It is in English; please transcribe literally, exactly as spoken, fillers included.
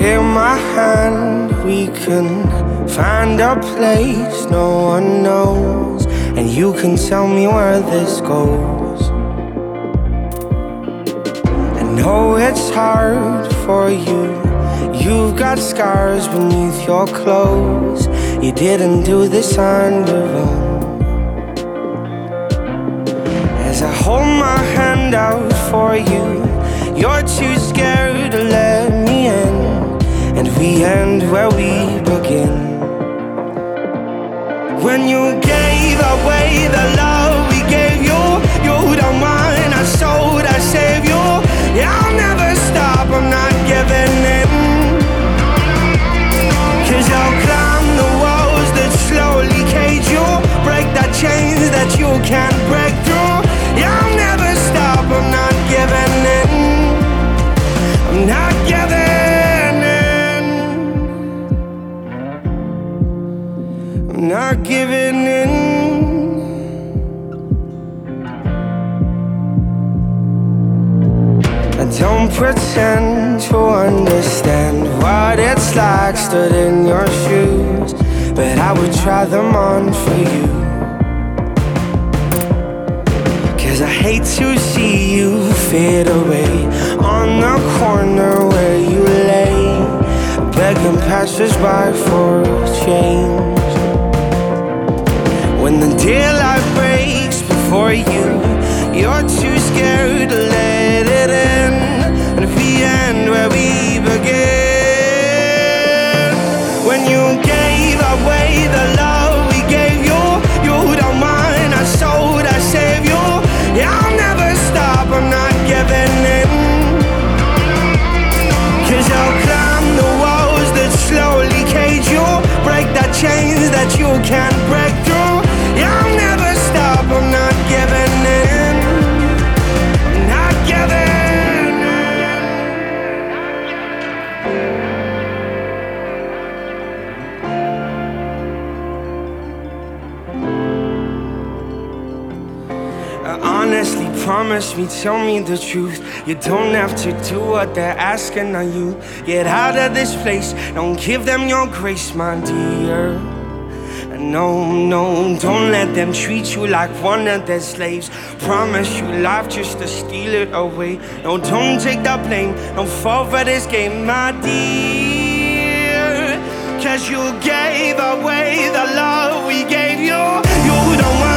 Take my hand, we can find a place no one knows, and you can tell me where this goes. I know it's hard for you, you've got scars beneath your clothes. You didn't do this on your own. As I hold my hand out for you, you're too scared to let me in, and we end where we begin. When you gave away the love we gave you, you don't mind, I sold, I saved you. Yeah, I'll never stop, I'm not giving in. Cause I'll climb the walls that slowly cage you, break the chains that you can't break through. Yeah, I'll never stop, I'm not giving in. I'm not giving in. I'm not giving in. I don't pretend to understand what it's like stood in your shoes, but I would try them on for you. Cause I hate to see you fade away on the corner where you lay, begging passers-by for change. When the daylight breaks before you, you're too scared to let it in, and if we end where we begin. When you gave away the love we gave you, you don't mind, I sold, I saved you. Yeah, I'll never stop, I'm not giving in. Cause I'll climb the walls that slowly cage you, break the chains that you can't break through. Yeah, I'll never stop, I'm not giving in. I'm not giving in. Honestly, promise me, tell me the truth. You don't have to do what they're asking of you. Get out of this place, don't give them your grace, my dear. No, no, don't let them treat you like one of their slaves. Promise you life just to steal it away. No, don't take the blame, don't fall for this game, my dear. Cause you gave away the love we gave you. You don't want